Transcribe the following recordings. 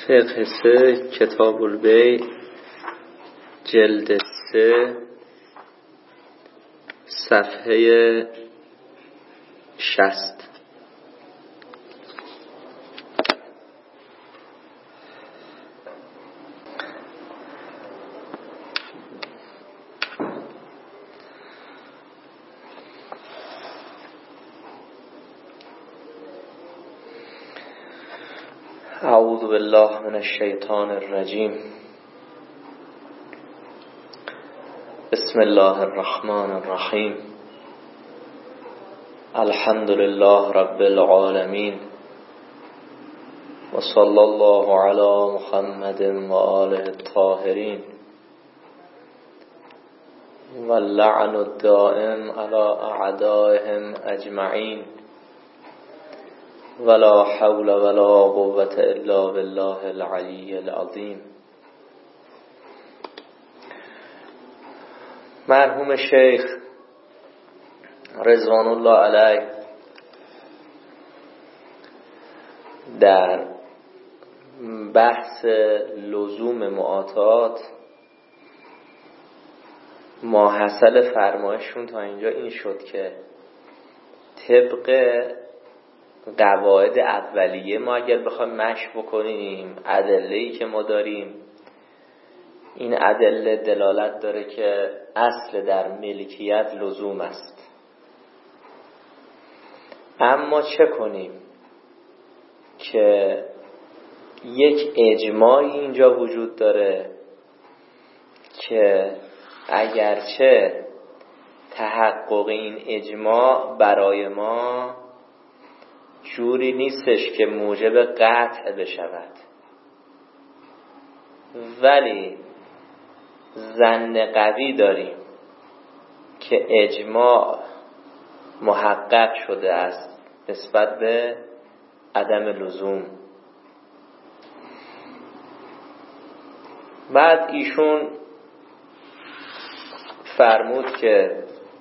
فقه 3 کتاب البیع جلد 3 صفحه 60. اعوذ بالله من الشیطان الرجیم. بسم الله الرحمن الرحیم. الحمد لله رب العالمین و صلی الله علی محمد و آله الطاهرین و اللعن الدائم علی اعدائهم اجمعین ولا حول ولا قوة الا بالله العلی العظیم. مرحوم شیخ رضوان الله علیه در بحث لزوم معاطات ماحصل فرمایششون تا اینجا این شد که طبق قواعد اولیه ما اگر بخوایم مشی بکنیم، ادله‌ای که ما داریم این ادله دلالت داره که اصل در ملکیت لزوم است. اما چه کنیم که یک اجماعی اینجا وجود داره که اگرچه تحقق این اجماع برای ما جوری نیستش که موجب قطع بشود، ولی ظن قوی داریم که اجماع محقق شده است نسبت به عدم لزوم. بعد ایشون فرمود که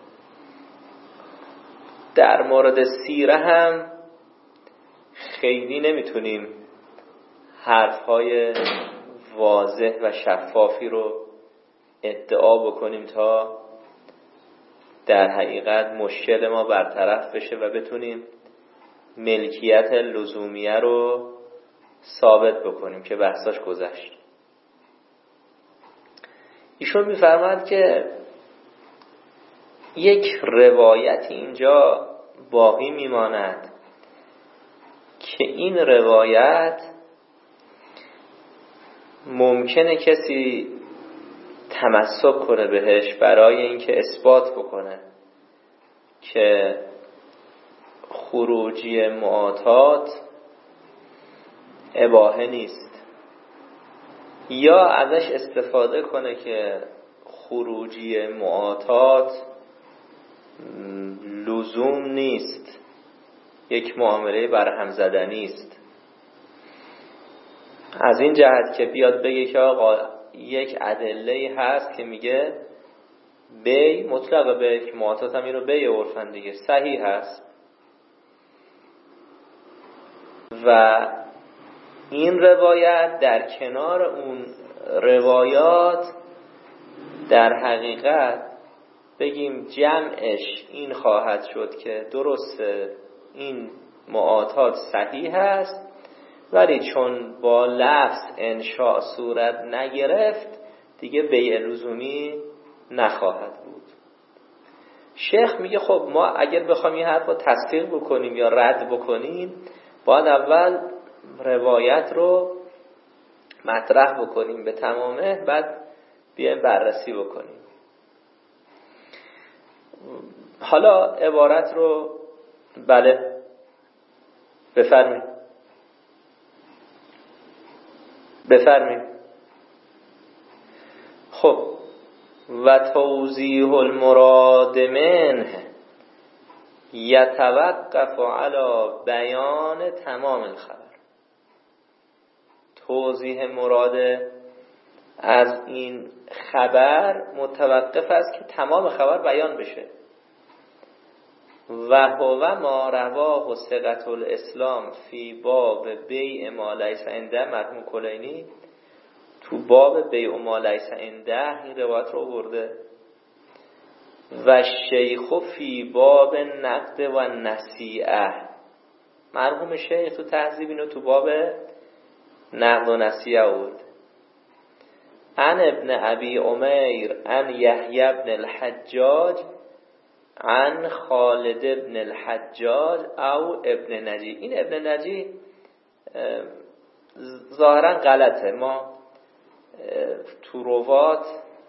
در مورد سیره هم خیلی نمیتونیم حرفهای واضح و شفافی رو ادعا بکنیم تا در حقیقت مشکل ما برطرف بشه و بتونیم ملکیت لزومیه رو ثابت بکنیم که بحثاش گذشت. ایشون میفرماد که یک روایت اینجا باقی میماند که این روایت ممکنه کسی تمسک کنه بهش برای اینکه اثبات بکنه که خروجی معاطات اباحه نیست، یا ازش استفاده کنه که خروجی معاطات لزوم نیست، یک معامله برهم زدنی است. از این جهت که بیاد بگه که آقا یک ادله هست که میگه بی مطلق به که معاطات هم این رو بی عرفن دیگه صحیح هست، و این روایت در کنار اون روایات در حقیقت بگیم جمعش این خواهد شد که درسته این معاطات صحیح هست، ولی چون با لفظ انشاء صورت نگرفت دیگه بیع لزومی نخواهد بود. شیخ میگه خب ما اگر بخوایم این حرف رو تصدیق بکنیم یا رد بکنیم باید اول روایت رو مطرح بکنیم به تمامه، بعد بیایم بررسی بکنیم. حالا عبارت رو بله بفرمایید. خب و توضیح المراد منه یتوقف علی بیان تمام الخبر. توضیح مراد از این خبر متوقف است که تمام خبر بیان بشه. و هو ما رواه ثقة الاسلام فی باب بیع ما لیس عنده، مرحوم کلینی تو باب بیع ما لیس عنده این روایت رو برده. و شیخ فی باب نقد و نصیعه، مرحوم شیخ تو تهذیب اینو تو باب نقد و نصیعه آورد. عن ابن ابی عمیر عن یحیی بن الحجاج عن خالد ابن الحجاج او ابن نجی. این ابن نجی ظاهرا غلطه، ما تو روات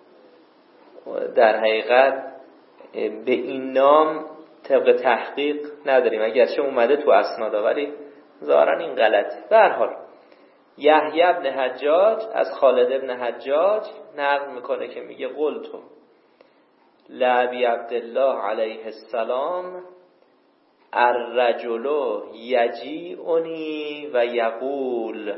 در حقیقت به این نام طبق تحقیق نداریم، اگرچه اومده تو اسنادا ولی ظاهرا این غلطه. به هر حال یحیی بن حجاج از خالد بن حجاج نقل میکنه که میگه قلتو لابی عبدالله علیه السلام الرجل یجیئنی و یقول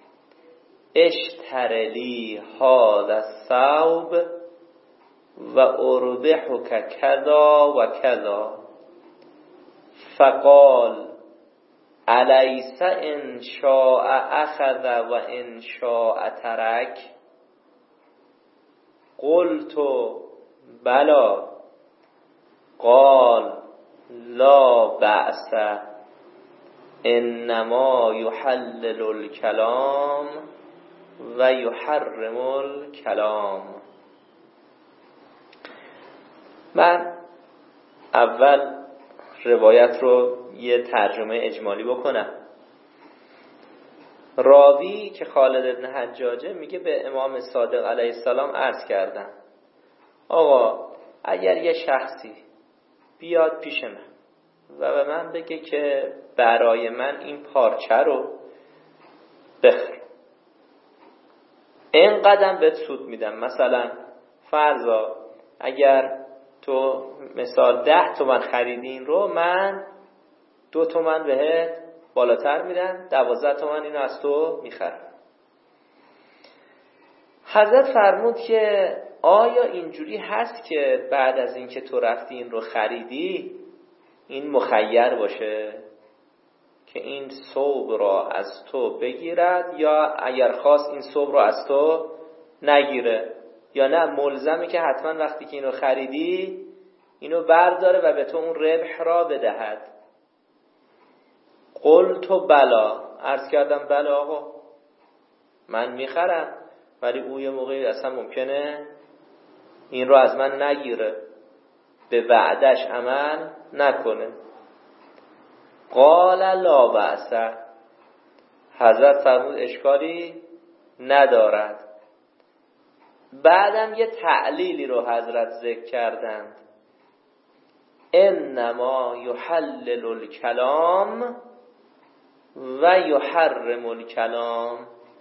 اشتر لی هذا الثوب و اربحک کذا و کذا، فقال الیس ان شاء اخذ و ان شاء ترک؟ قلت بلا. قال لا بأس انما یحلل الکلام و یحرم الکلام. من اول روایت رو یه ترجمه اجمالی بکنم. راوی که خالد بن حجاجه میگه به امام صادق علیه السلام عرض کردم آقا اگر یه شخصی بیاد پیش من و به من بگه که برای من این پارچه رو بخر، این قدم بهت سود میدم، مثلا فرضا اگر تو مثال 10 تومن خریدین رو من 2 تومن بهت بالاتر میدم، 12 تومن اینو از تو میخرم. حضرت فرمود که آیا اینجوری هست که بعد از اینکه تو رفتی این رو خریدی این مخیر باشه که این ثوب را از تو بگیرد یا اگر خواست این ثوب را از تو نگیره، یا نه ملزمه که حتما وقتی که اینو خریدی اینو برداره و به تو اون ربح را بدهد؟ قلت بلا، عرض کردم بلا آقا من میخرم، ولی او یه موقعی اصلا ممکنه این رو از من نگیره، به وعدش عمل نکنه. قال لا بأس، حضرت فرمود اشکالی ندارد. بعدم یه تعلیلی رو حضرت ذکر کردند، انما یحلل الکلام و یحرم الکلام،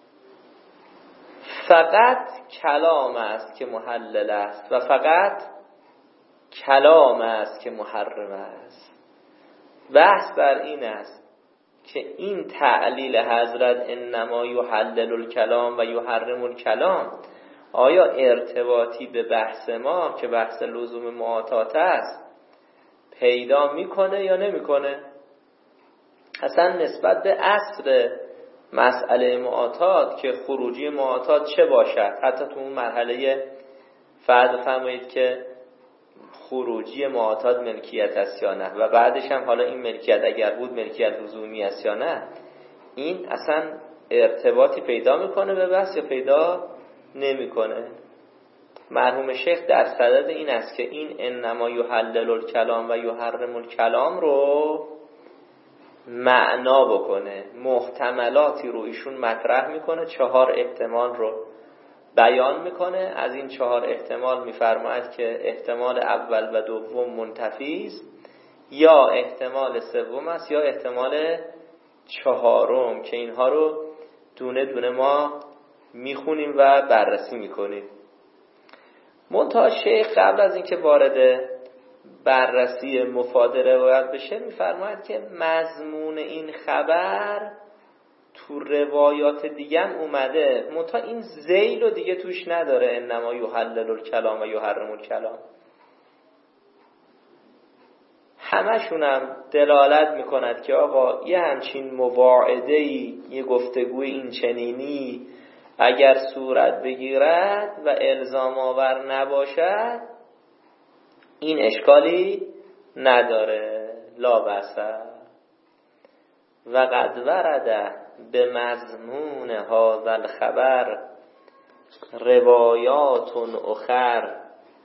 فقط کلام است که محلل است و فقط کلام است که محرم است. بحث بر این است که این تعلیل حضرت انما یحلل الکلام و یحرم الکلام آیا ارتباطی به بحث ما که بحث لزوم معاطات است پیدا میکنه یا نمیکنه؟ اصلا نسبت به اصل مسئله معاطات که خروجی معاطات چه باشد، حتی تو اون مرحله فرض فرمایید که خروجی معاطات ملکیت است یا نه و بعدش هم حالا این ملکیت اگر بود ملکیت لزومی است یا نه، این اصلا ارتباطی پیدا میکنه به بحث یا پیدا نمیکنه؟ مرحوم شیخ در صدد این است که این انما یحلل الکلام و یحرم الکلام رو معنا بکنه، محتملاتی رو ایشون مطرح میکنه، 4 احتمال رو بیان میکنه. از این 4 احتمال میفرماید که احتمال اول و دوم منتفی است، یا احتمال سوم است، یا احتمال 4م که اینها رو دونه دونه ما میخونیم و بررسی میکنیم. منتها شیخ قبل از اینکه وارد بررسی مفاد روایت بشه میفرماید که مضمون این خبر تو روایات دیگه هم اومده، منتها این ذیل رو دیگه توش نداره، انما یحلل الکلام و یحرم الکلام. همشونم دلالت میکند که آقا یه همچین مواعده‌ای، یه گفتگوی این چنینی اگر صورت بگیرد و الزام آور نباشد این اشکالی نداره، لا بأس. و قد ورد به مضمون هذا الخبر روایات اخر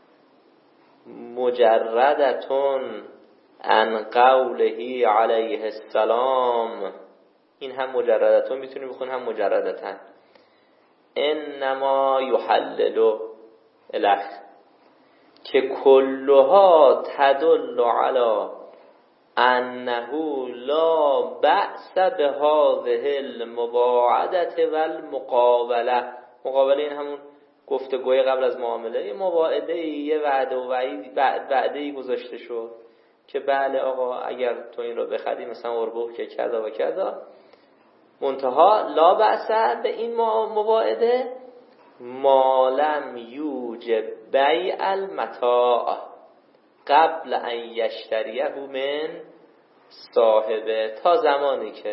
مجردتون عن قوله علیه السلام. این هم مجردتون میتونی بخون هم مجردتن. انما یحلل الخ که کلها تدل علی انه لا بأس به هذه المواعده و المقابله. مقابله این همون گفتگوی قبل از معامله، یه مواعده، یه وعده و وعده‌ای گذاشته شد که بله آقا اگر تو این رو بخری مثلا اربوح که کذا و کذا، منتها لا بأس به این مواعده ما لم یوجب بیع المتاع قبل ان یشتریه من صاحبه، تا زمانی که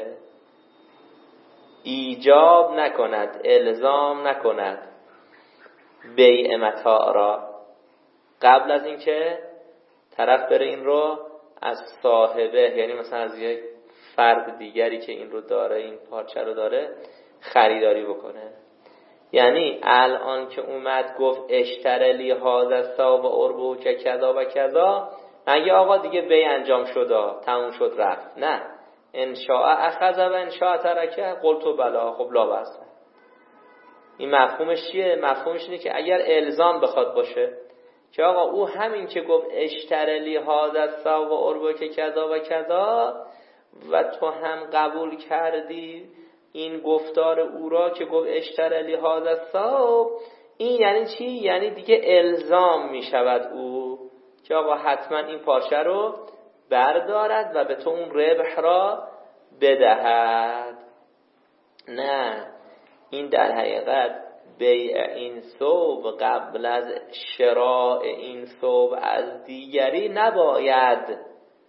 ایجاب نکند، الزام نکند بیع متاع را قبل از اینکه طرف بره این رو از صاحبه، یعنی مثلا از یک فرد دیگری که این رو داره، این پارچه رو داره، خریداری بکنه. یعنی الان که اومد گفت اشتر لی هذا الثوب و اربوح که کذا و کذا، نگه آقا دیگه بیع انجام شد، تموم شد رفت. نه، ان شاء اخذ و ان شاء ترک قلت بلا، خب لا بأس. این مفهومش چیه؟ مفهومش اینه که اگر الزام بخواد باشه که آقا او همین که گفت اشتر لی هذا الثوب و اربوح که کذا و کذا و تو هم قبول کردی این گفتار او را که گفت اشتر لی هذا الثوب، این یعنی چی؟ یعنی دیگه الزام می شود او که آقا حتما این پارچه رو بردارد و به تو اون ربح را بدهد. نه، این در حقیقت بیع این ثوب قبل از شراء این ثوب از دیگری نباید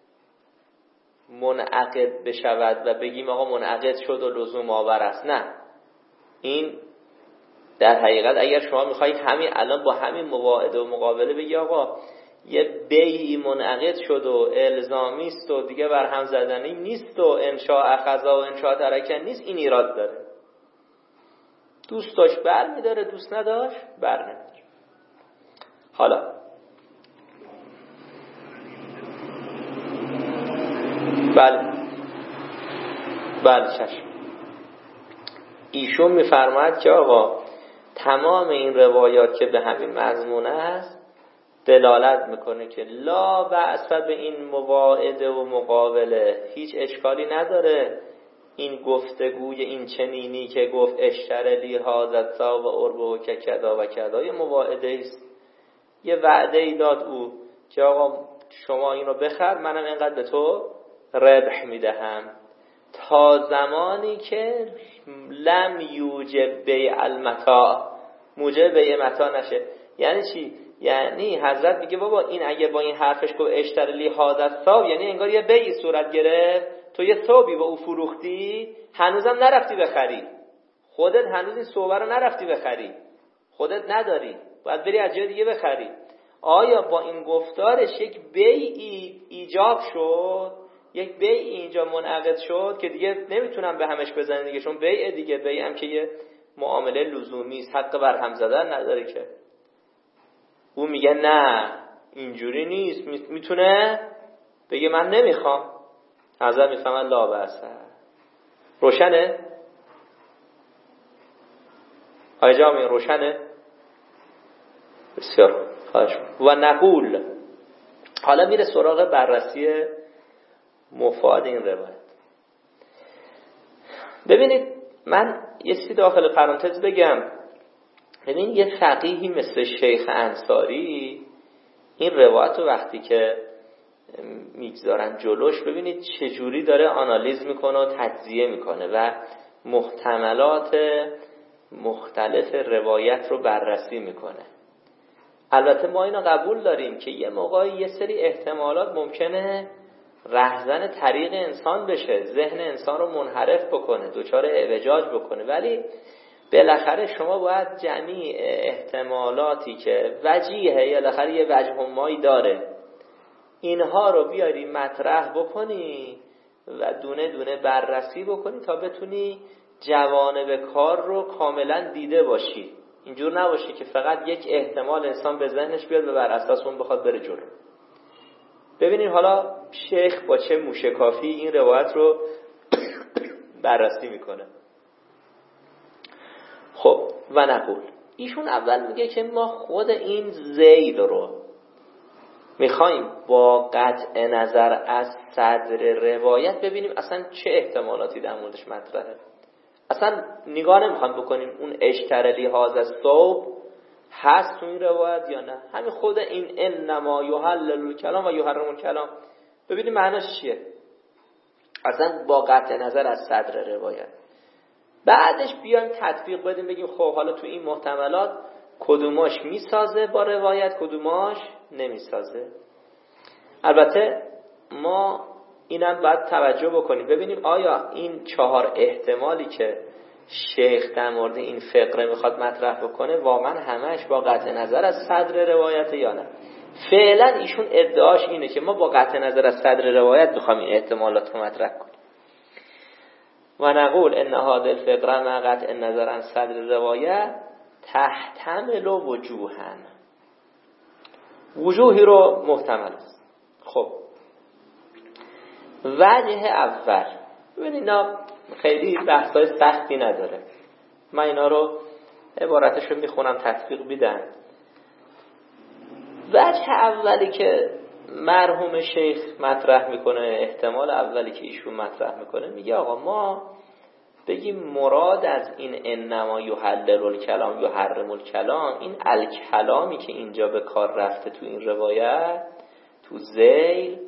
منعقد بشود و بگیم آقا منعقد شد و لزوم آور است. نه، این در حقیقت اگر شما میخواید همین الان با همین مواعده و مقابله بگی آقا یه بیعی منعقد شد و الزامی است و دیگه بر هم زدنی نیست و انشاء اخذا و انشاء ترکه نیست، این ایراد داره. دوست داشت بر میداره، دوست نداشت بر نمیداره. حالا بله چشم. ایشون میفرماید که آقا تمام این روایات که به همین مضمون است دلالت میکنه که لا بأس به این مواعده و مقابله، هیچ اشکالی نداره این گفتگوی این چنینی که گفت اشتر لی هذا الثوب و اربوح که کذا و کذا، یه مواعده است، یه وعده ای داد او که آقا شما اینو بخر، منم اینقدر به تو ربح میدهم، تا زمانی که لم یوجب بیع المتاع، موجب بیع متاع نشه. یعنی چی؟ یعنی حضرت میگه بابا این اگه با این حرفش گفت اشتر لی هذا الثوب، یعنی انگار یه بیعی صورت گرفت، تو یه ثوبی با او فروختی، هنوزم نرفتی بخری، خودت هنوز این ثوب رو نرفتی بخری، خودت نداری، باید بری از جای دیگه بخری. آیا با این گفتارش یک بیعی ایجاب شد، یک بیع اینجا منعقد شد که دیگه نمیتونم به همش بزنم دیگه، چون بیع دیگه، بیع هم که یه معامله لزومی است، حق بر هم زدن نداره که. او میگه نه اینجوری نیست، میتونه بگه من نمیخوام. حضرت میفهمن لا بأس. روشنه؟ آیا جامعه روشنه؟ بسیار خواهش. و نقول، حالا میره سراغ بررسی مفاد این روایت. ببینید من یه چیزی داخل پرانتز بگم. ببین یه فقیهی مثل شیخ انصاری این روایت رو وقتی که میگذارن جلوش، ببینید چجوری داره آنالیز میکنه و تجزیه میکنه و محتملات مختلف روایت رو بررسی میکنه. البته ما اینو قبول داریم که یه موقعی یه سری احتمالات ممکنه رهزن طریق انسان بشه، ذهن انسان رو منحرف بکنه، دچار اعوجاج بکنه. ولی بالاخره شما باید جمعی احتمالاتی که وجیهه، بالاخره یه وجه همایی داره، اینها رو بیاری مطرح بکنی و دونه دونه بررسی بکنی تا بتونی جوانب کار رو کاملا دیده باشی. اینجور نباشی که فقط یک احتمال انسان به ذهنش بیاد و بر اساس اون بخواد بره جلو. ببینید حالا شیخ با چه موشکافی این روایت رو بررسی میکنه. خب و نقول، ایشون اول میگه که ما خود این ذیل رو میخوایم با قطع نظر از صدر روایت ببینیم اصلا چه احتمالاتی در موردش مطرحه. اصلا نگاه نمیخوایم بکنیم اون اشترلی هذا الثوب هست تو این روایت یا نه. همین خود این انما یحلل الکلام و یحرم الکلام ببینیم معناش چیه، اصلا با قطع نظر از صدر روایت. بعدش بیایم تطبیق بدیم، بگیم خب حالا تو این محتملات کدوماش میسازه با روایت، کدوماش نمیسازه. البته ما اینم باید توجه بکنیم ببینیم آیا این 4 احتمالی که شیخ در مورد این فقره میخواد مطرح بکنه واقعا همش با قطع نظر از صدر روایت یا نه. فعلا ایشون ادعاش اینه که ما با قطع نظر از صدر روایت میخوایم این احتمالات رو مطرح کنیم. و نقول ان هذه الفقره مع قطع نظر عن صدر روایت تحتمل وجوها، وجوهی رو محتمل است. خب وجه اول، ببینید اینا خیلی بحثای سختی نداره، من اینا رو عبارتش رو میخونم تطبیق بیدن. وجه اولی که مرحوم شیخ مطرح میکنه، احتمال اولی که ایشون مطرح میکنه، میگه آقا ما بگیم مراد از این انما یحلل الکلام یحرم الکلام، این الکلامی که اینجا به کار رفته تو این روایت تو ذیل،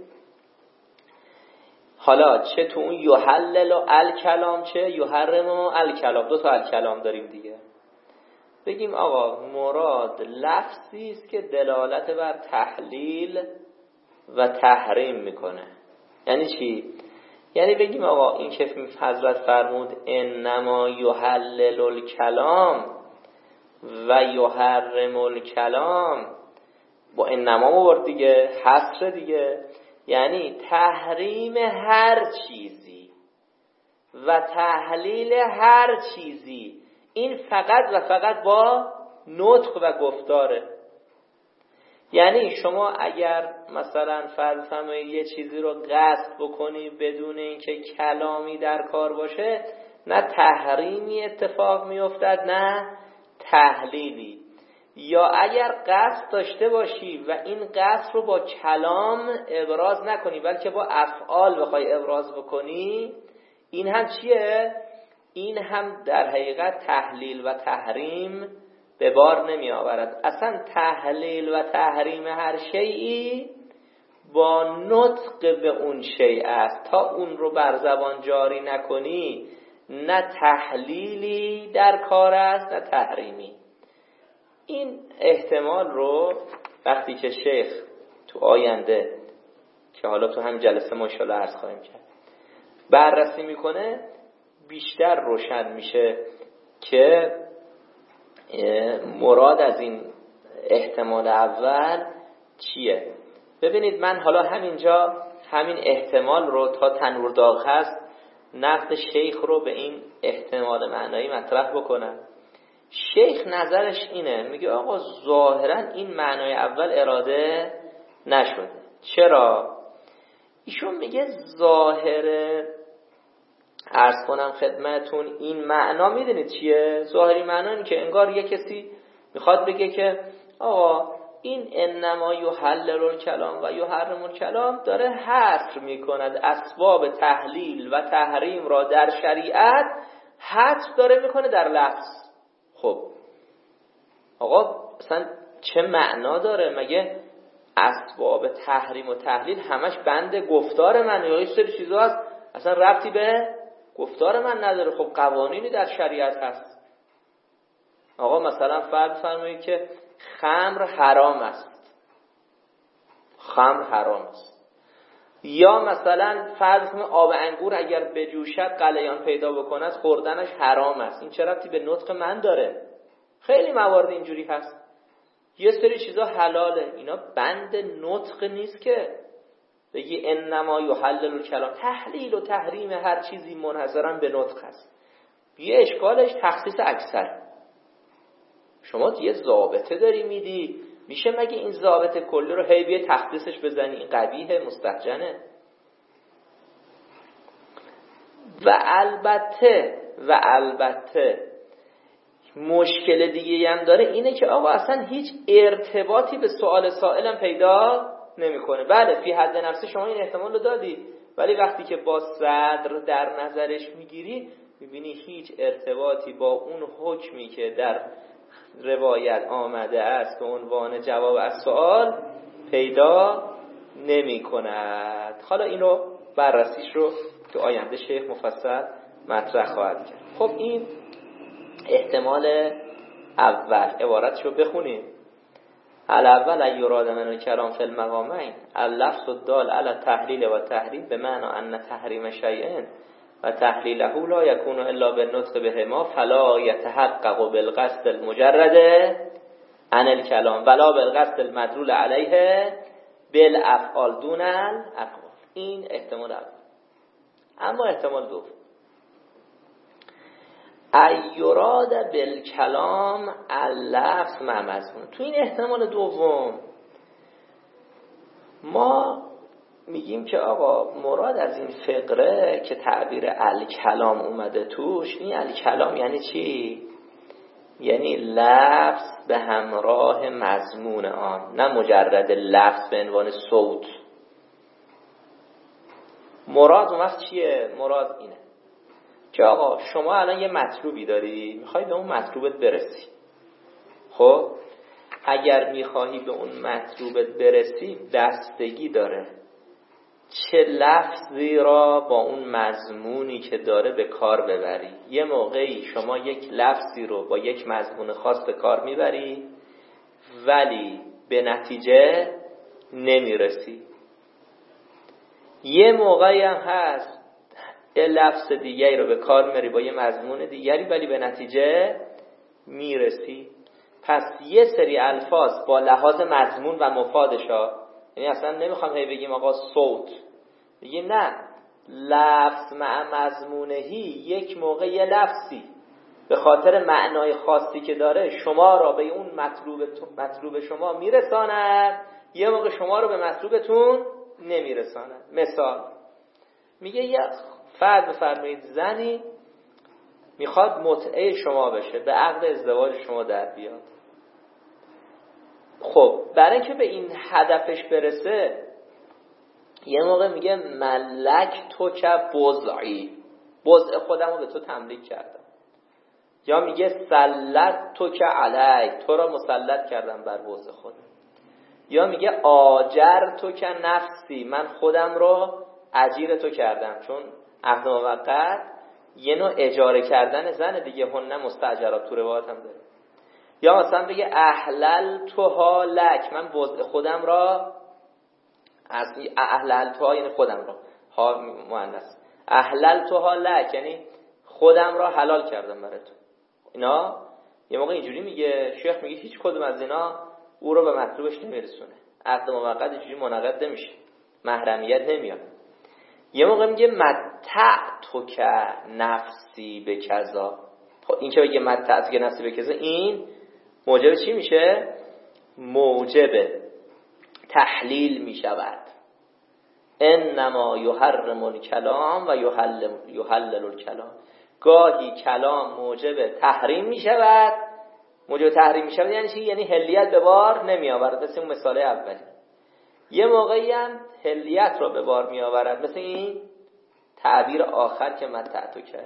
حالا چه تو اون یحلل الکلام چه یحرم الکلام، 2 تا الکلام داریم دیگه، بگیم آقا مراد لفظی است که دلالت بر تحلیل و تحریم میکنه. یعنی چی؟ یعنی بگیم آقا این که حضرت فرمود انما یحلل الکلام و یحرم الکلام، با انما آورد دیگه، حصر دیگه، یعنی تحریم هر چیزی و تحلیل هر چیزی، این فقط و فقط با نطق و گفتاره. یعنی شما اگر مثلا فرض فرمایید یه چیزی رو قصد بکنی بدون اینکه کلامی در کار باشه، نه تحریمی اتفاق میافتد نه تحلیلی. یا اگر قصد داشته باشی و این قصد رو با کلام ابراز نکنی بلکه با افعال بخوای ابراز بکنی، این هم چیه؟ این هم در حقیقت تحلیل و تحریم به بار نمی آورد. اصلا تحلیل و تحریم هر شیئی با نطق به اون شیء است. تا اون رو بر زبان جاری نکنی نه تحلیلی در کار است نه تحریمی. این احتمال رو وقتی که شیخ تو آینده که حالا تو هم جلسه ما انشاءالله عرض خواهیم کرد بررسی میکنه، بیشتر روشن میشه که مراد از این احتمال اول چیه. ببینید من حالا همینجا همین احتمال رو تا تنور داغ هست نقد شیخ رو به این احتمال معنایی مطرح بکنم. شیخ نظرش اینه، میگه آقا ظاهرا این معنای اول اراده نشده. چرا؟ ایشون میگه ظاهر، عرض کنم خدمتون، این معنا میدونید چیه؟ ظاهری معنا این که انگار یه کسی میخواد بگه که آقا این انما یحلل الکلام و یحرم الکلام داره حصر میکند اسباب تحلیل و تحریم را در شریعت، حصر داره میکنه در لفظ. خب آقا اصلا چه معنا داره؟ مگه اسباب تحریم و تحلیل همش بند گفتار من یا یه سری چیزا هست اصلا ربطی به گفتار من نداره؟ خب قوانینی در شریعت هست. آقا مثلا فرض فرمایید که خمر حرام است، خمر حرام است، یا مثلا فرض کنیم آب انگور اگر بجوشد غلیان پیدا بکند خوردنش حرام است. این چه ربطی به نطق من داره؟ خیلی موارد اینجوری هست. یه سری چیزا حلاله، اینا بند نطق نیست که بگی انما یحلل الکلام. تحلیل و تحریم هر چیزی منحصرا به نطق هست. یه اشکالش تخصیص اکثر. شما یه ضابطه داری میدی، میشه مگه این ضابطه کلی رو هی بیه تخصیصش بزنی؟ این قبیحه، مستهجنه. و البته مشکل دیگه هم داره، اینه که آقا اصلا هیچ ارتباطی به سوال سائلم پیدا نمیکنه. بله فی حد نفسی شما این احتمال رو دادی، ولی وقتی که با صدر در نظرش میگیری میبینی هیچ ارتباطی با اون حکمی که در روایت آمده است به عنوان جواب از سوال پیدا نمی کند. حالا اینو بررسیش رو تو آینده شیخ مفصل مطرح خواهد کرد. خب این احتمال اول، عبارتش رو بخونیم. الاول ایراد من الکلام فی المقامین اللفظ الدال علی التحلیل و تحریم بمعنی ان تحریم شیء و تحلیله لا یکون الا بالنطق بهما فلا یتحقق بالقصد المجرد عن الکلام ولا بالقصد المدلول علیه بالافعال دون الاقوال. این احتمال اول. اما احتمال دوم، ایراد بالکلام اللفظ مع مضمون. تو این احتمال دوم ما میگیم که آقا مراد از این فقره که تعبیر الکلام اومده توش، این الکلام یعنی چی؟ یعنی لفظ به همراه مضمون آن، نه مجرد لفظ به عنوان صوت. مراد اون وقت چیه؟ مراد اینه که آقا شما الان یه مطلوبی داری، میخوای به اون مطلوبت برسی. خب اگر میخوای به اون مطلوبت برسی بستگی داره چه لفظی را با اون مضمونی که داره به کار ببری. یه موقعی شما یک لفظی رو با یک مضمون خاص به کار میبری ولی به نتیجه نمیرسی. یه موقعی هم هست یه لفظ دیگری رو به کار میبری با یه مضمون دیگری ولی به نتیجه میرسی. پس یه سری الفاظ با لحاظ مضمون و مفادشا، یعنی اصلا نمیخوام هی بگیم آقا صوت، بگیم نه لفظ مع مضمونهی، یک موقع یه لفظی به خاطر معنای خاصی که داره شما را به اون مطلوب شما میرساند، یه موقع شما رو به مطلوبتون نمیرساند. مثال میگه یه فرد بفرمایید زنی میخواد متعه شما بشه، به عقد ازدواج شما در بیاد. خب برای اینکه به این هدفش برسه یه موقع میگه ملک تو که بضعی، بضع خودم رو به تو تملیک کردم. یا میگه سلط تو که علی، تو را مسلط کردم بر بضع خودم. یا میگه آجر تو که نفسی، من خودم رو اجیر تو کردم. چون عهد موقت یه نوع اجاره کردن زن دیگه، هن مستاجرات تو روایت هم داره. یا مثلا بگه احللتها لک، من وضع خودم را از احللتها یعنی خودم را، ها مؤنث، احللتها لک یعنی خودم را حلال کردم برای تو. اینا یه موقع اینجوری میگه شیخ، میگه هیچ کدوم از اینا او رو به مطلوبش نمیرسونه. عقد موقت اینجوری منعقد نمیشه، محرمیت نمیاد. یه موقع میگه متع که نفسی به کذا. خب این که بگه متع که نفسی به کذا، این موجب چی میشه؟ موجب تحلیل میشود. انما یحرم الکلام و یحلل الکلام. گاهی کلام موجب تحریم میشود. موجب تحریم میشود یعنی چی؟ یعنی حلیت به بار نمی آورد، مثل اون مثال اولی. یه موقعی هم حلیت را به بار می آورد، مثل این تعبیر آخر که متع که.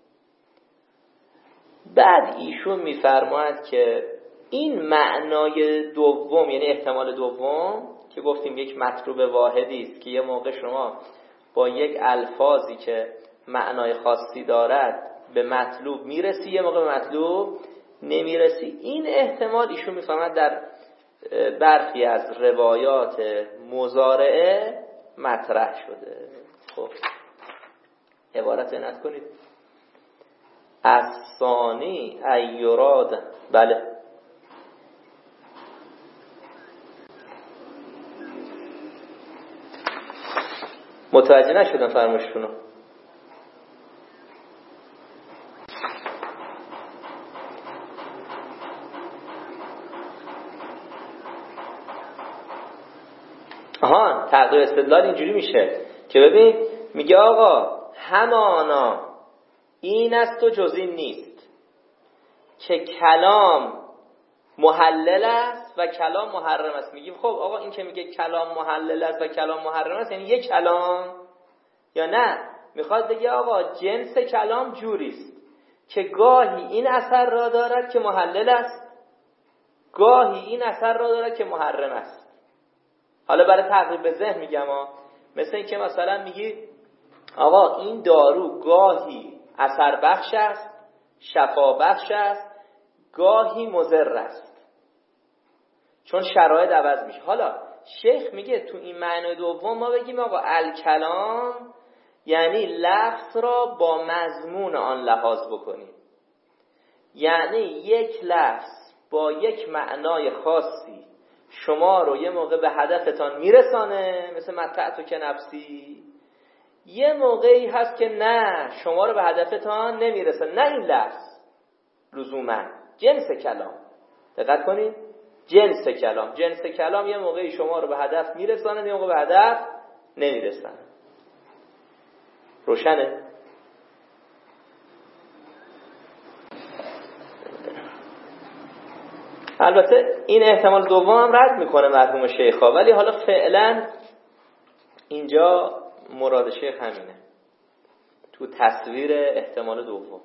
بعد ایشون میفرماید که این معنای دوم، یعنی احتمال دوم که گفتیم یک مطلوب واحدی است که یه موقع شما با یک الفاظی که معنای خاصی دارد به مطلوب میرسی، یه موقع به مطلوب نمیرسی. این احتمال ایشون میفرماید در برخی از روایات مضارعه مطرح شده. خب عبارت نت کنید الثانی ایراد. بله متوجه نشدم فرمایشتونو. آها تغییر استدلال اینجوری میشه که ببین میگه آقا همانا این است و جز این نیست که کلام محلل است و کلام محرم است. میگیم خب آقا این که میگه کلام محلل است و کلام محرم است یعنی یک کلام یا نه؟ میخواد بگه آقا جنس کلام جوریست که گاهی این اثر را دارد که محلل است، گاهی این اثر را دارد که محرم است. حالا برای تقریب ذهن میگم مثل این که مثلا میگی آقا این دارو گاهی اثر بخش است، شفا بخش است، گاهی مضر است، چون شرایط عوض میشه. حالا شیخ میگه تو این معنی دوم ما بگیم آقا الکلام یعنی لفظ را با مضمون آن لحاظ بکنیم، یعنی یک لفظ با یک معنای خاصی شما رو یه موقع به هدفتان میرسانه، مثل متعتو که نفسی، یه موقعی هست که نه شما رو به هدفتان نمیرسانه. نه این لفظ لزوما، جنس کلام. دقت کنید جنس کلام یه موقعی شما رو به هدف میرسانه، یه موقع به هدف نمیرسانه. روشنه؟ البته این احتمال دوم هم رد میکنه مرحوم شیخا، ولی حالا فعلا اینجا مراد شیخ همینه تو تصویر احتمال دوم.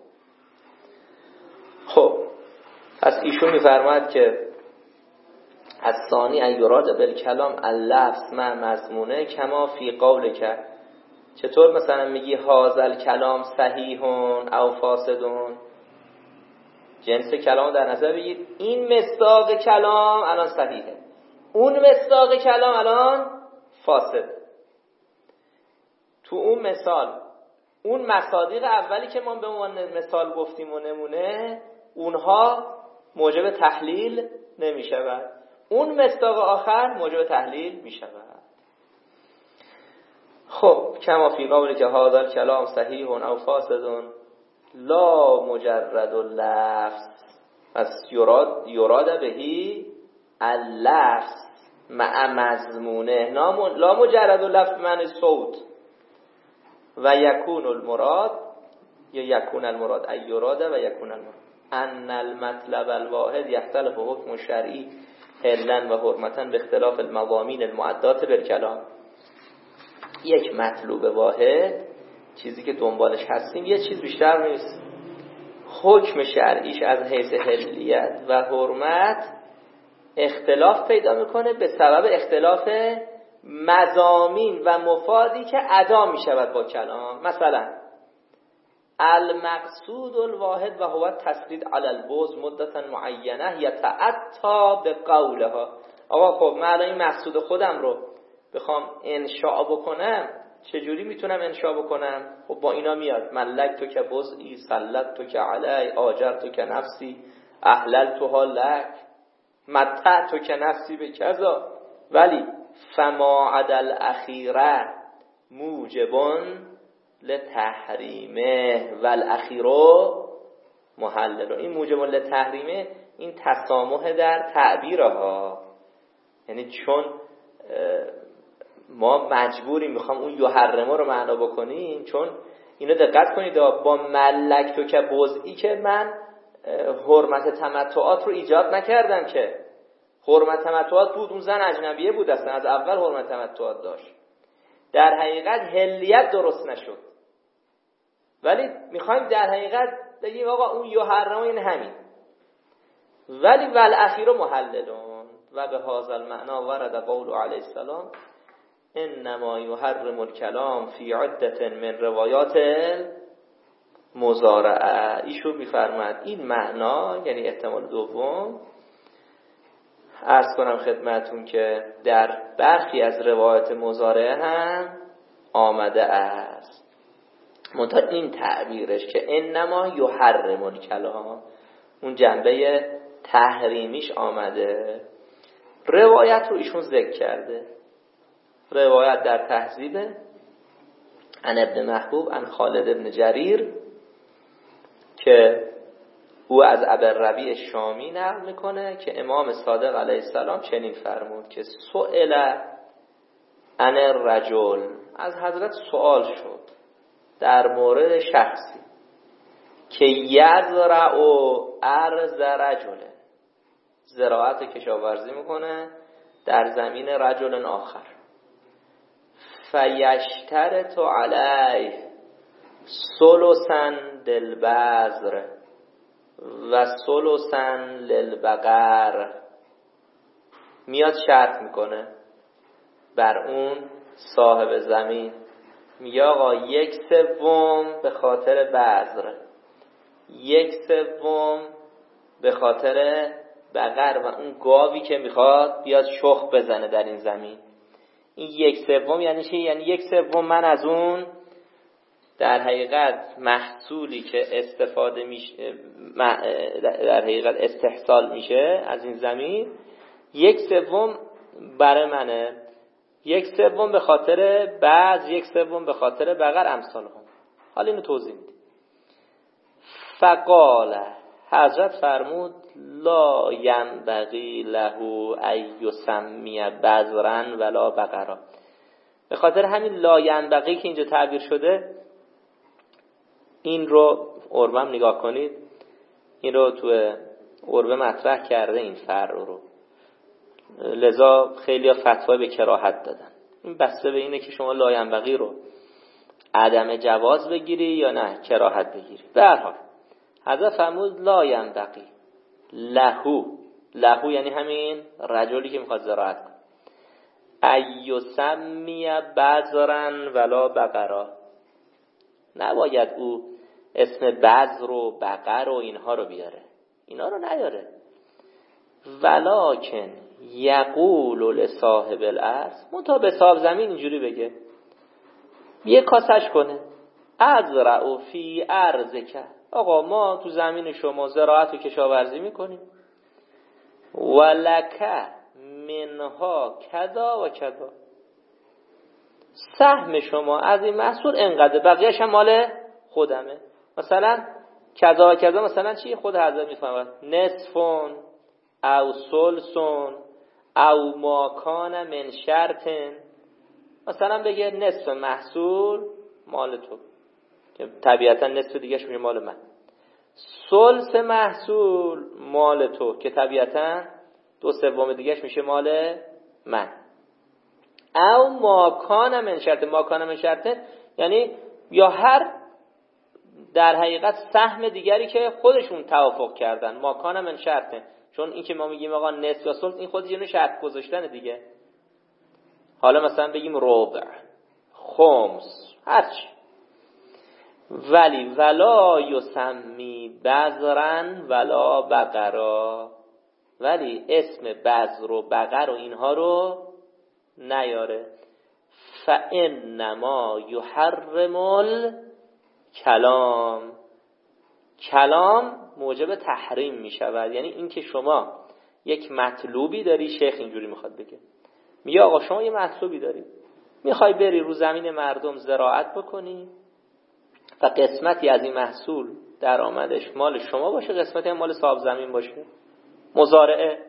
خب پس ایشون میفرماید که الثانی ایراد بالکلام اللفظ مع مضمونه کما فی قول که چطور مثلا میگی هازل کلام صحیحون او فاسدون، جنس کلام در نظر بگید، این مصداق کلام الان صحیحه، اون مصداق کلام الان فاسد. تو اون مثال اون مصادیق اولی که ما به عنوان مثال گفتیم و نمونه، اونها موجب تحلیل نمی شود، اون مصداق آخر موجب تحلیل می شود. خب کما فی قولی که هذا الکلام صحیح او فاسد لا مجرد اللفظ، پس یراد بهی اللفظ مع مضمونه لا مجرد اللفظ معنی صوت و یکون المراد یا یکون المراد ای یراد و یکون المراد ان المطلب الواحد یختلف حکم شرعی حلا و حرمتا به اختلاف المضامین المعدات بالکلام. یک مطلوب واحد، چیزی که دنبالش هستیم، یه چیز بیشتر نیست، حکم شرعیش از حیث حلیت و حرمت اختلاف پیدا میکنه به سبب اختلاف مضامین و مفادی که ادا میشود با کلام. مثلا المقصود الواحد و هو تسدید علی البوز مدتا معینه یتعطا به قولها. آقا خب من الان این مقصود خودم رو بخوام انشاء بکنم، چجوری میتونم انشاء بکنم؟ خب با اینا میاد ملک تو که بزئی سلط تو که علی آجر تو که نفسی احلل تو ها لک متع تو که نفسی به کذا، ولی فما عدل اخیره موجبون لتحریمه والاخیرو محلل. این موجبون لتحریمه این تسامح در تعبیرها، یعنی چون ما مجبوریم میخوام اون یحرمه رو معنا بکنیم، چون اینو دقت کنید با ملک تو که بزئی که من حرمت تمتعات رو ایجاد نکردم، که حرمت تمتعات بود، اون زن اجنبیه بود، اصلا از اول حرمت تمتعات داشت، در حقیقت حلیت درست نشد، ولی میخوایم در حقیقت بگیم آقا اون یحرمه این همین، ولی والاخیر محللون و به هذا المعنى ورد قول علیه السلام انما یحرم الکلام فی عدة من روایات مزارعه. ایشون میفرماد این معنا یعنی احتمال دوم عرض کنم خدمتون که در برخی از روایت مضارعه هم آمده است، منتها این تعبیرش که انما یحرم الکلام، اون جنبه تحریمیش آمده. روایت رو ایشون ذکر کرده، روایت در تهذیبه عن ابن محبوب عن خالد ابن جریر که او از ابوالربیع شامی نقل میکنه که امام صادق علیه السلام چنین فرمود که سئل عن الرجل، از حضرت سوال شد در مورد شخصی که یزرع ارض رجل، زراعت کشاورزی میکنه در زمین رجل آخر، فیشترط علیه ثلثا للبذر و ثلثا للبقر، میاد شرط میکنه بر اون صاحب زمین، میگه آقا 1/3 به خاطر بذر، 1/3 به خاطر بقر و اون گاوی که میخواد بیاد شخم بزنه در این زمین. این 1/3 یعنی چی؟ یعنی 1/3 من از اون در حقیقت محصولی که استفاده میشه، در حقیقت استحصال میشه از این زمین، 1/3 برای منه، 1/3 به خاطر بعض، 1/3 به خاطر بقر، امثال هم. حالا اینو توضیح میدیم. فقال، حضرت فرمود لا ینبغی له ان یسمی بذرا ولا بقرا. به خاطر همین لا ینبغی که اینجا تعبیر شده، این رو عربه هم نگاه کنید، این رو تو عربه مطرح کرده این فرع رو، لذا خیلی ها فتوای به کراهت دادن. این بسته به اینه که شما لا ینبغی رو عدم جواز بگیری یا نه کراهت بگیری. به هر حال حضرت فرمود لا ینبغی لهو یعنی همین رجلی که میخواد زراعت کنه، ایسمی بذرا ولا بقرا، نباید او اسم بذر و بقر و اینها رو بیاره، اینا رو نیاره. ولکن یقول لصاحب الارض، منتها به صاحب زمین اینجوری بگه، یه کاسش کنه، ازرع فی ارضک، آقا ما تو زمین شما زراعت و کشاورزی میکنیم، ولک منها کذا و کذا، سهم شما از این محصول انقدر، بقیه‌اش هم مال خودمه. مثلا کذا و کذا مثلا چی؟ خود حضرت میفهمد، نصفون او ثلثون او ما کان من شرطن، مثلا بگه نصف محصول مال تو که طبیعتا نصف دیگهش میشه مال من، ثلث محصول مال تو که طبیعتا 2/3 دیگهش میشه مال من، او ما کان من شرط، ما کان من شرط یعنی یا هر در حقیقت سهم دیگری که خودشون توافق کردن، ما کان من شرط، چون این که ما میگیم آقا نصف یا ثلث این خودش یه شرط گذاشتن دیگه. حالا مثلا بگیم ربع، خمس، هرچی، ولی ولا یسمی بذرا ولا بقرا، ولی اسم بذر و بقر و اینها رو نیاره. فانما یحرم الکلام، کلام موجب تحریم می شود. یعنی این که شما یک مطلوبی داری، شیخ اینجوری میخواد بگه، میگه آقا شما یه مطلوبی داری، میخوای بری رو زمین مردم زراعت بکنی و قسمتی از این محصول درآمدش مال شما باشه، قسمتی هم مال صاحب زمین باشه، مزارعه.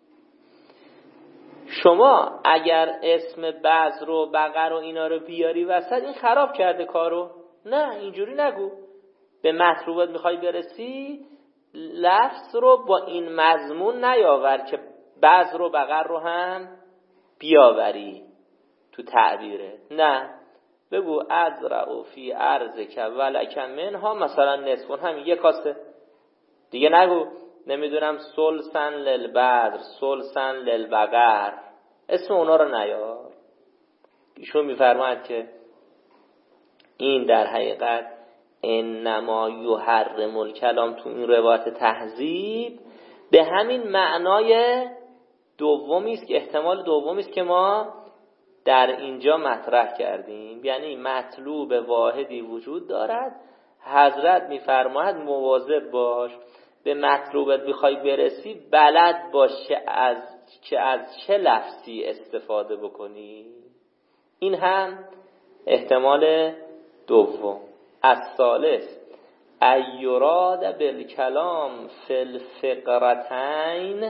شما اگر اسم بذر و بقر و اینا رو بیاری وسط، این خراب کرده کارو. نه اینجوری نگو، به مطلوبت میخوای برسی، لفظ رو با این مضمون نیاور که بذر و بقر رو هم بیاوری تو تعبیره، نه بگو ازرع فی ارضک ولک منها مثلا نصف، همین یک کاسه دیگه، نگو نمیدونم ثلثا للبذر ثلثا للبقر، اسم اونا رو نیار. ایشون میفرماید که این در حقیقت انما یحرم الکلام تو این روایت تهذیب به همین معنای دومی است که احتمال دومی است که ما در اینجا مطرح کردیم، یعنی مطلوب واحدی وجود دارد، حضرت میفرماید مواظب باش به مطلوبت بخوای برسی بلد باش از چه لفظی استفاده بکنی. این هم احتمال دوم. الثالث ایراد بالکلام فی الفقرتین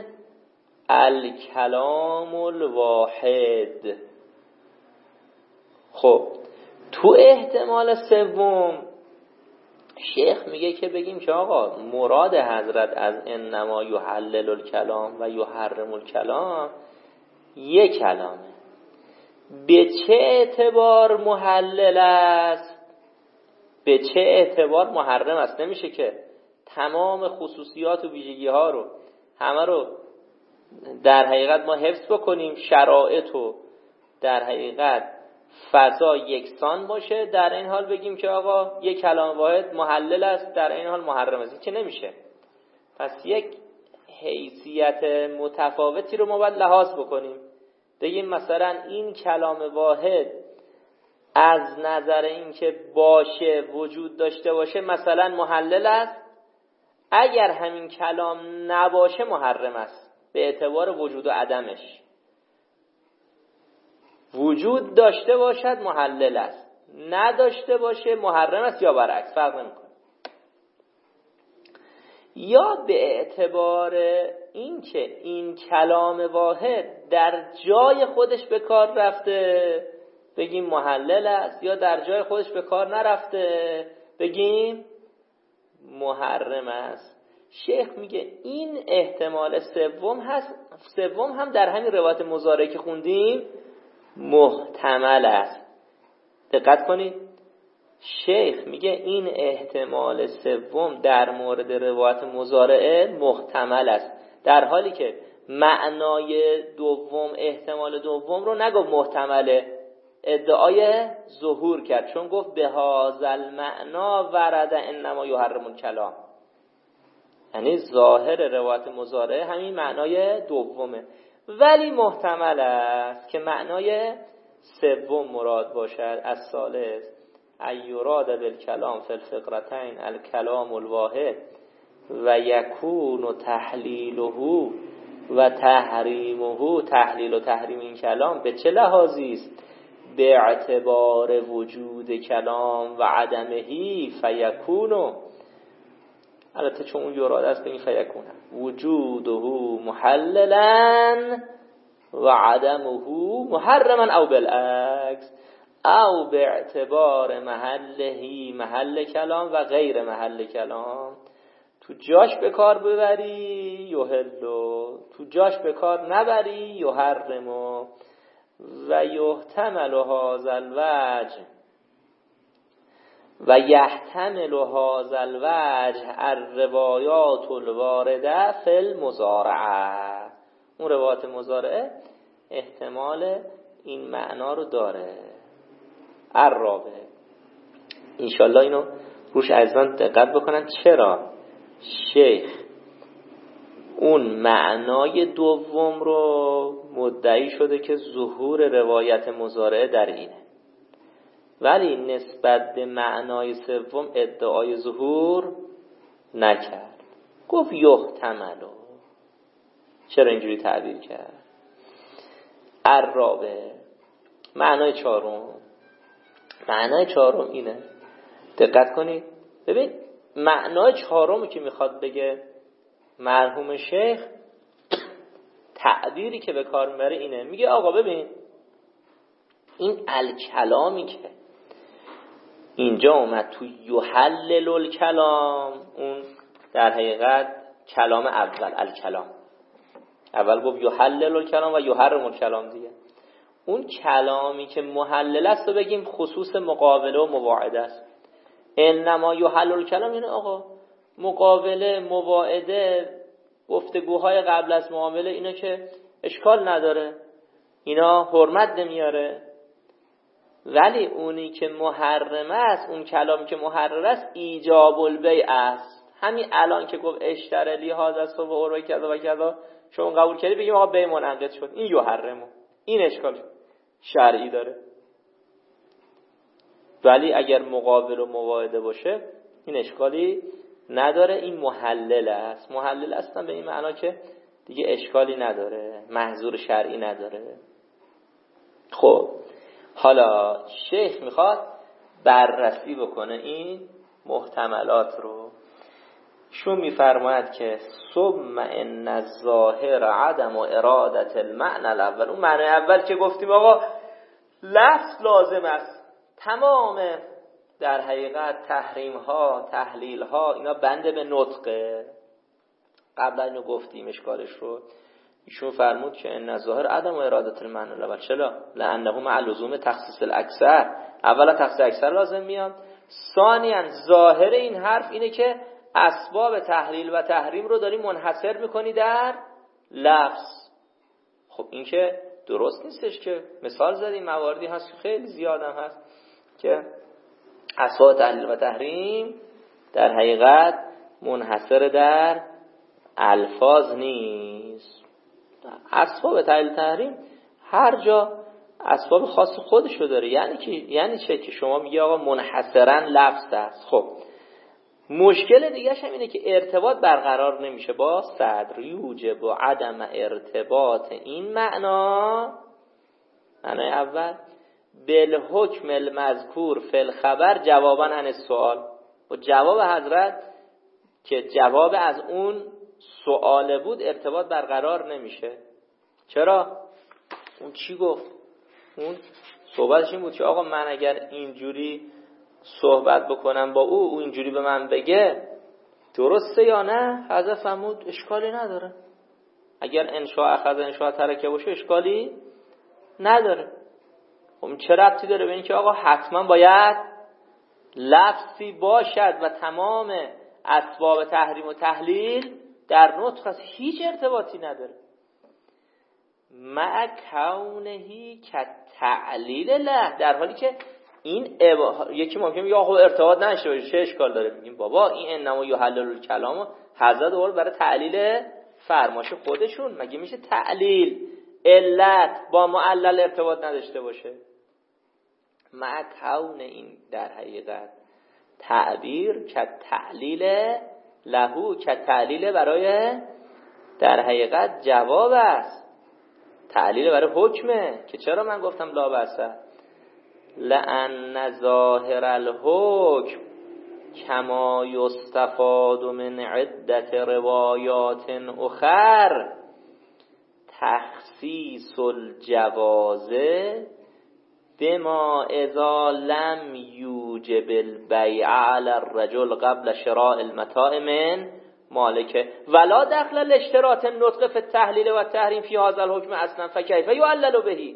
الکلام الواحد. خب تو احتمال سوم شیخ میگه که بگیم که آقا مراد حضرت از انما یحلل الکلام و یحرم الکلام یک کلامه. به چه اعتبار محلل است، به چه اعتبار محرم است؟ نمیشه که تمام خصوصیات و ویژگی ها رو همه رو در حقیقت ما حفظ بکنیم، شرایط رو در حقیقت فضا یکسان باشه، در این حال بگیم که آقا یک کلام واحد محلل است، در این حال محرم است. چه نمیشه. پس یک حیثیت متفاوتی رو ما باید لحاظ بکنیم، بگیم مثلا این کلام واحد از نظر این که باشه وجود داشته باشه مثلا محلل است، اگر همین کلام نباشه محرم است به اعتبار وجود و عدمش. وجود داشته باشد محلل است، نداشته باشه محرم است، یا برعکس، فرق نمیکنه. یا به اعتبار این که این کلام واحد در جای خودش به کار رفته بگیم محلل است، یا در جای خودش به کار نرفته بگیم محرم است. شیخ میگه این احتمال سوم هم در همین روایت مضارعه که خوندیم محتمل است. دقت کنید، شیخ میگه این احتمال سوم در مورد روایت مضارعه محتمل است، در حالی که معنای دوم، احتمال دوم رو نگفت محتمله، ادعای ظهور کرد، چون گفت به هذا المعنا ورد انما یحرم الکلام، یعنی ظاهر روایت مضارعه همین معنای دومه، ولی محتمل است که معنای سوم مراد باشد. الثالث ایراد بالکلام فی الفقرتین الکلام الواحد و یکون تحلیله و تحریمه. تحلیل و تحریم این کلام به چه لحاظی است؟ به اعتبار وجود کلام و عدمهی فیکون. البته چون اون یراد است به این فیکون وجوده محللا و عدمه محرما او بالعکس او به اعتبار محلهی محل کلام و غیر محل کلام. تو جاش به کار ببری یحلو، تو جاش به کار نبری یحرمو. و یحتمل هذا الوجه و یحتمل هذا الوجه الروایات الوارده فی المضارعه. اون روایات مضارعه احتمال این معنا رو داره. الرابع، انشالله اینو روش عزیزان دقت بکنن، چرا شیخ اون معنای دوم رو مدعی شده که ظهور روایت مضارعه در اینه، ولی نسبت به معنای سوم ادعای ظهور نکرد، گفت یحتملو. چرا اینجوری تعبیر کرد؟ الرابع، معنای چهارم اینه، دقت کنید ببین معنای چهارمی که میخواد بگه مرحوم شیخ، تعبیری که به کار میبره اینه، میگه آقا ببین این الکلامی که اینجا اومد تو یحلل الکلام، اون در حقیقت کلام اول، الکلام اول گفت یحلل الکلام و یحرم الکلام دیگه. اون کلامی که محلل است رو بگیم خصوص مقابله و مواعده است. انما یحلل الکلام یعنی آقا مقابله، مواعده، گفتگوهای قبل از معامله اینا که اشکال نداره، اینا حرمت نمیاره، ولی اونی که محرم است، اون کلامی که محرم است ایجاب البیع است، همین الان که گفت اشترلی هذا الثوب و کذا و کذا شما قبول کردی بگیم آقا بی منعقد شد، این یحرمو، این اشکال شرعی داره. ولی اگر مقابل و مواعده باشه این اشکالی نداره، این محلل است. محلل است به این معنا که دیگه اشکالی نداره، محظور شرعی نداره. خب حالا شیخ میخواد بررسی بکنه این محتملات رو. شون میفرماید که ثم ان الظاهر عدم و ارادت المعنى الاول. اون معنی اول که گفتیم آقا لفظ لازم است، تمام در حقیقت تحریم ها تحلیل ها اینا بنده به نطقه. قبلا اینو گفتیم اشکالش رو. ایشون فرمود که ان الظاهر عدم و ارادت المعنى الاول. چرا؟ لانه مع لزوم تخصیص الاکثر. اولا تخصیص اکثر لازم میاد، ثانیاً ظاهر این حرف اینه که اسباب تحلیل و تحریم رو داری منحصر میکنی در لفظ. خب این که درست نیستش که مثال زدیم، مواردی هست خیلی زیادم هست که اسباب تحلیل و تحریم در حقیقت منحصر در الفاظ نیست. اسباب تحلیل و تحریم هر جا اسباب خاص خودشو داره. یعنی چه که شما میگی آقا منحصرا لفظ است. خب مشکل دیگه‌ش هم اینه که ارتباط برقرار نمیشه با صدر. یوجب و عدم ارتباط این معنای اول بالحکم المذکور فی الخبر جوابا عن السؤال. و جواب حضرت که جواب از اون سؤال بود ارتباط برقرار نمیشه. چرا؟ اون چی گفت؟ اون صحبتش این بود که آقا من اگر اینجوری صحبت بکنم با او اینجوری به من بگه درسته یا نه؟ حضرت فرمود اشکالی نداره. اگر انشاء اخذ انشاء ترکه باشه اشکالی نداره. خب چه ربطی داره به این که آقا حتما باید لفظی باشد و تمام اسباب تحریم و تحلیل در نطق است؟ هیچ ارتباطی نداره. مع کونهی که تعلیل له، در حالی که این یکی ممکنه میگه آقا ارتباط نشه باشه چه اشکال داره؟ میگیم بابا این انما یحلل الکلام حضرت دوباره برای تعلیل فرماش خودشون. مگه میشه تعلیل علت با معلل ارتباط نداشته باشه؟ مع کون این در حقیقت تعبیر که تعلیل لهو، که تعلیل برای در حقیقت جواب است، تعلیل برای حکمه. که چرا من گفتم لا بأسه؟ لأن ظاهر الحکم کما یستفاد من عدت روایات اخر تخصیص الجواز بما اذا لم یوجب البیع علی الرجل قبل شراء المتاع من مالکه ولا دخل الاشتراط النطق فی التحلیل و التحریم فی هذا الحکم اصلا فکیف یعلل به.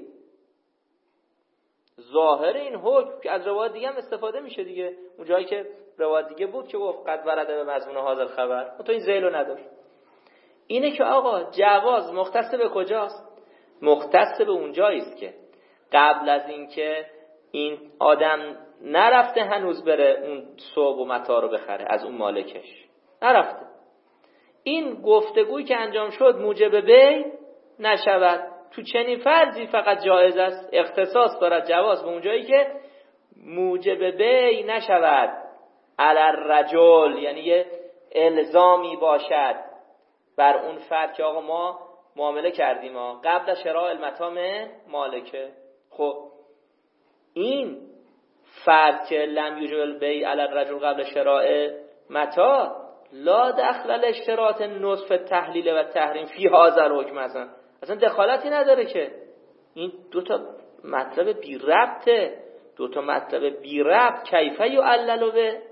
ظاهر این حکم که از روایت دیگه هم استفاده میشه دیگه. اون جایی که روایت دیگه بود که گفت قد ورده به مضمون هذا الخبر، تو این ذیلو نداشت. اینه که آقا جواز مختص به کجاست؟ مختص به اون جایی است که قبل از اینکه این آدم نرفته هنوز بره اون ثوب و متاع رو بخره از اون مالکش، نرفته. این گفتگویی که انجام شد موجب بی نشود. تو چنین فرضی فقط جایز است، اختصاص دارد جواز به اون جایی که موجب بی نشود علی الرجل، یعنی یه الزامی باشد بر اون فرد که آقا ما معامله کردیم قبل شراء المتاع مالکه. خب این فرد که لم یوجب البیع علی الرجل قبل شراء متاع لا دخل الاشتراط نصف التحلیل و التحریم فی هذا الحکم، اصلا دخالتی نداره. که این دوتا مطلب بی ربطه، دوتا مطلب بی ربط کیف یعلل به.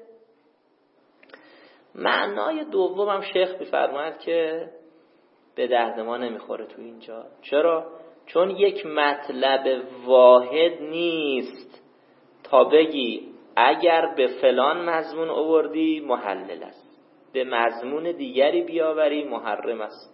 معنای دومم شیخ می‌فرماید که به درد ما نمیخوره تو اینجا. چرا؟ چون یک مطلب واحد نیست تا بگی اگر به فلان مضمون آوردی محلل است، به مضمون دیگری بیاوری محرم است.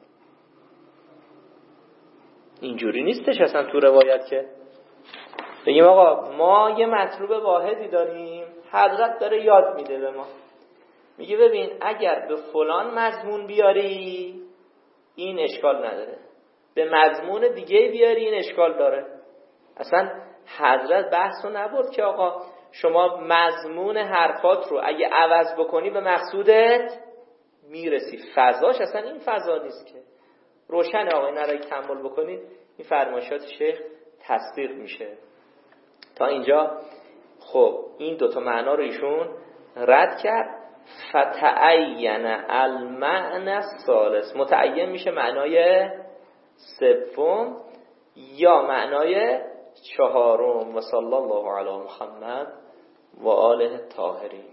اینجوری نیستش اصلا تو روایت که بگیم آقا ما یه مطلوب واحدی داریم، حضرت داره یاد میده به ما، میگه ببین اگر به فلان مضمون بیاری این اشکال نداره، به مضمون دیگه بیاری این اشکال داره. اصلا حضرت بحث رو نبرد که آقا شما مضمون حرفات رو اگه عوض بکنی به مقصودت میرسی. فضاش اصلا این فضا نیست که روشن آقا این رو کمال بکنید این فرمایشات شیخ تصدیق میشه. تا اینجا خب این دوتا معنا رو ایشون رد کرد. فتعین المعنى الثالث، متعین میشه معنای سوم یا معنای چهارم. و صلی الله علی محمد و آله الطاهرین.